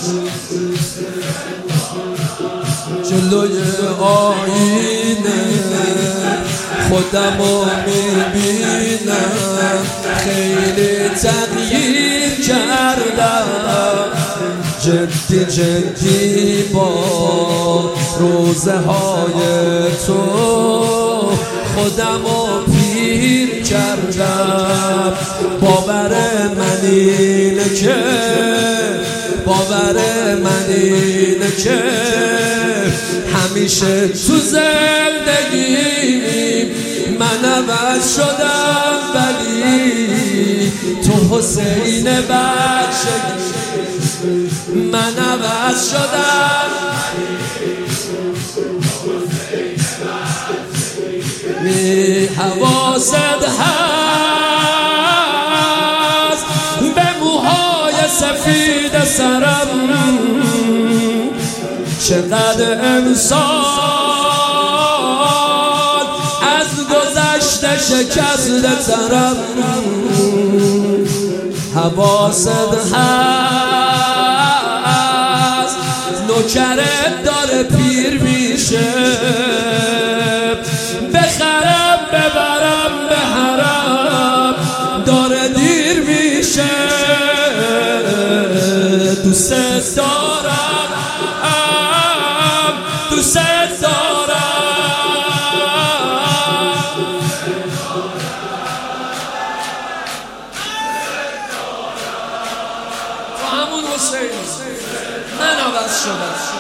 جلوی آینه خودمو میبینم، خیلی تغییر کردم، جدی جدی با روزه های تو خودمو پیر کردم. باور من اینه که همیشه تو زندگی من عوض شدم، ولی تو حسین بخشگی من عوض شدم. حواست هست به موهای سفید سرم، چقدر انسان از گذشته شکسته ترم. حواست هست نوکرت داره پیر میشه، بخرم ببرم به حرم داره دیر میشه. دوست دارم دوست دارم، تو همون حسین من عوض شدم.